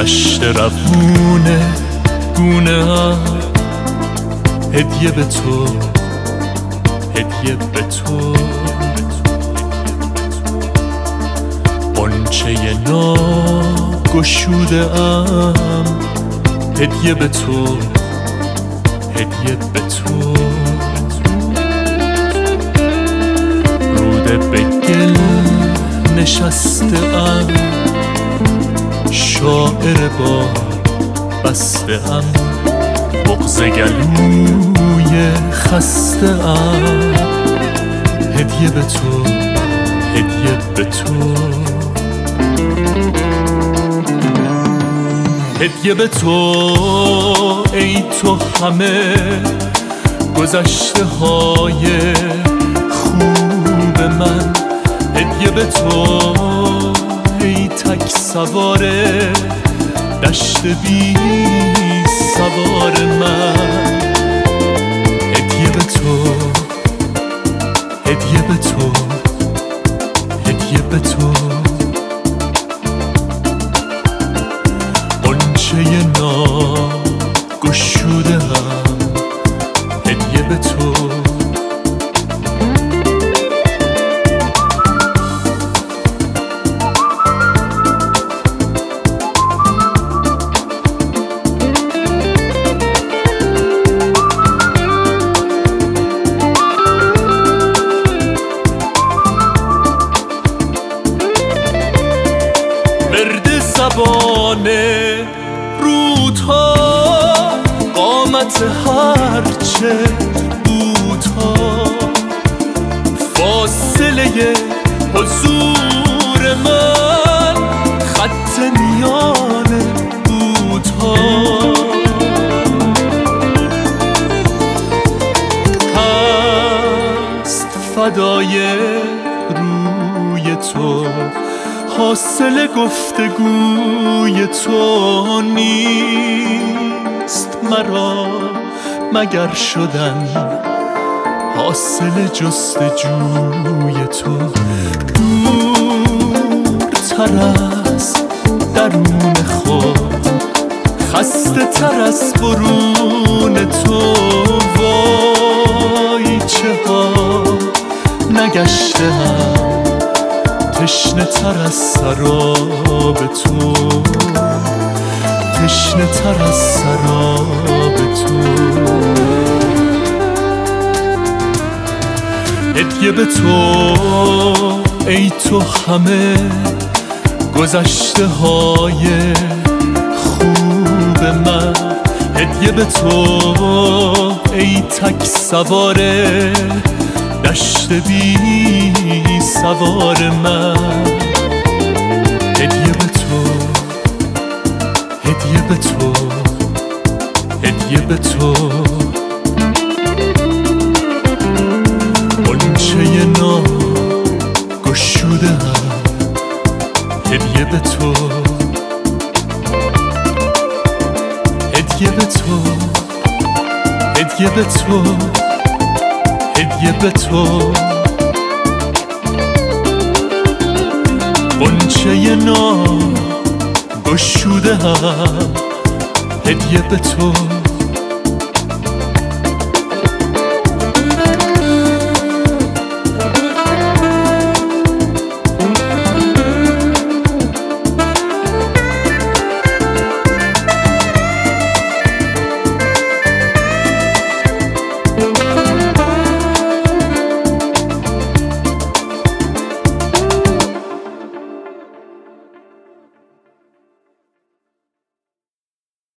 دشت روونه گونه هم هدیه به تو، هدیه به تو. قنچه ناگشوده ام هدیه به تو، هدیه به تو. روده به گل نشسته ام شاعر با بسته ام بغض گلوی خسته ام هدیه به تو، هدیه به تو. هدیه به تو ای تو همه گذشته های خوب من، هدیه به تو ای تک سوار دشت بی سوار من، هدیه به تو، هدیه به تو، هدیه به تو. قنچه ناگشوده هم هدیه به تو. ورد زبان رودها قامت هرچه بودها فاصله حضور من خط میان بودها. هست فدای روی تو حاصل گفتگوی تو نیست مرا مگر شدن حاصل جستجوی تو. دورتر از درون خود خسته تر از برون تو، وای چه ها نگشتم تشنه تر از سراب تو، تشنه تر از سراب تو. هدیه به تو ای تو همه گذشته های خوب من، هدیه به تو ای تک سوار دشت بی سوار من، هدیه به تو، هدیه به تو، هدیه به تو. قنچه ناگشوده هم هدیه به تو، هدیه به تو، هدیه به تو، هدیه به تو. قنچه ناگشوده هم هدیه به تو.